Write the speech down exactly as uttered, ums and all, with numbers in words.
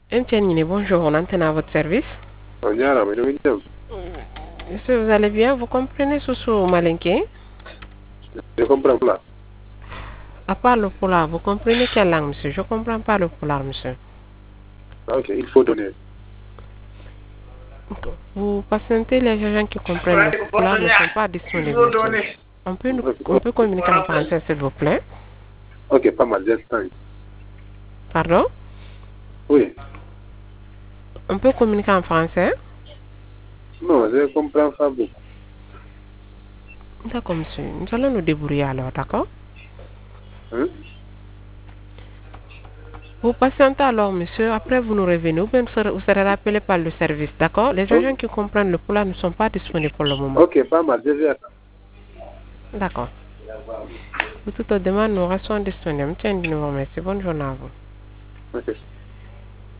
Etienne, bonjour, on antenne à votre service. Monsieur, vous allez bien? Vous comprenez Soussou Malinké? Je comprends pas. À part le polar, vous comprenez quelle langue, monsieur? Je ne comprends pas le polar, monsieur. Ok, il faut donner. Vous patientez, les gens qui comprennent le polar ne sont pas disponibles, monsieur. On peut, nous, on peut communiquer en français, s'il vous plaît? Ok, pas mal, j'espère. Pardon? Oui. On peut communiquer en français? Non, je comprends pas beaucoup. D'accord, monsieur. Nous allons nous débrouiller alors, d'accord? Hein? Vous patientez alors, monsieur. Après, vous nous revenez ou bien vous serez, vous serez rappelé par le service, d'accord? Les Oh. agents qui comprennent le polar ne sont pas disponibles pour le moment. Ok, pas mal, je vais attendre. D'accord. Pour toute demande, nous restons disponibles. Tiens, nous vous remercie. Bonne journée à vous. Ok.